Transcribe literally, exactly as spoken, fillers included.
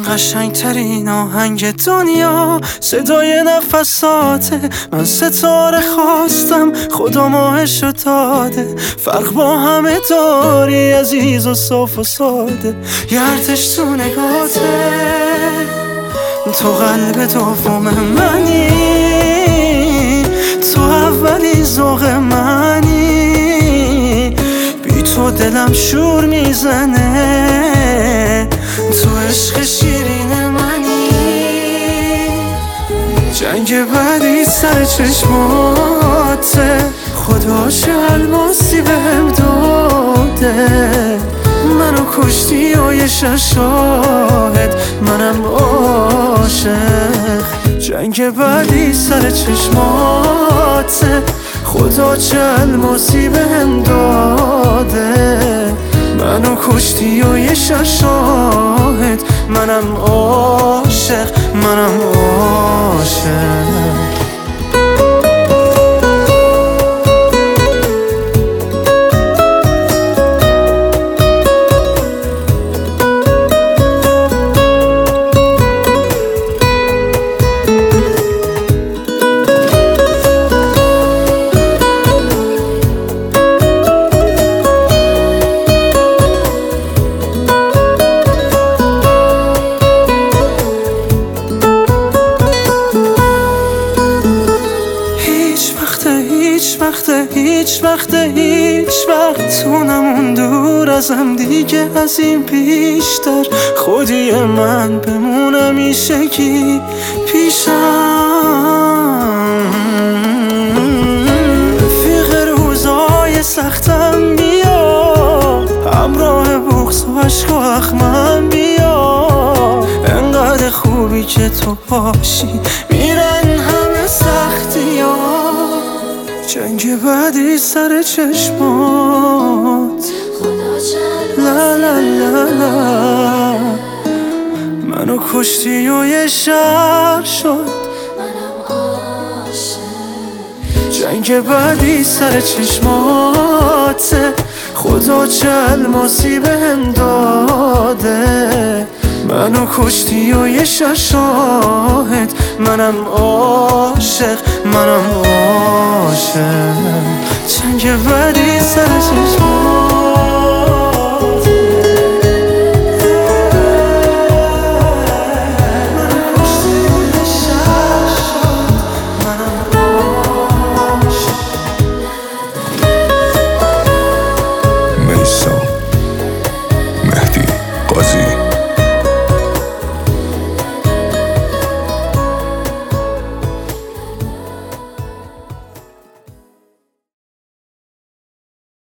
قشنگترین آهنگ دنیا صدای نفساته. من ستاره خواستم خدا ماهشو داده. فرق با همه داری عزیز و صاف و ساده. یه ارتش تو نگاته، تو قلب دوم منی، تو اولی ذوق منی. بی تو دلم شور میزنه، تو عشق شیرین منی. جنگ بعدی سر چشماته، خدا چه الماسی بهم داده. منو کشتی و یه شاهد منم عاشق. جنگ بعدی سر چشماته، خدا چه الماسی بهم داده. منو کشتی و یه شاهد منم عاشق، منم عاشق. هیچ وقت هیچ وقت هیچ وقت تو نمون دور ازم دیگه از این بیشتر. خودی من بمون همیشگی پیشم. رفیق روزای سختم بیا، همراه بغض و عشق و اخمم بیا. انقدر خوبی که تو باشی میرن همه سختی ها. جنگ بعدی سر چشمات، لا لا لا لا. منو کشتی و یه شهر شد منم عاشق. جنگ بعدی سر چشمات، خدا چه الماسی بهم داده. منو کشتی و یه شاهد منم عاشق، منم عاشق. جنگ بعدی سر چشمات، منو کشتی و یه شاهد منم عاشق. میثم مهدی قاضی.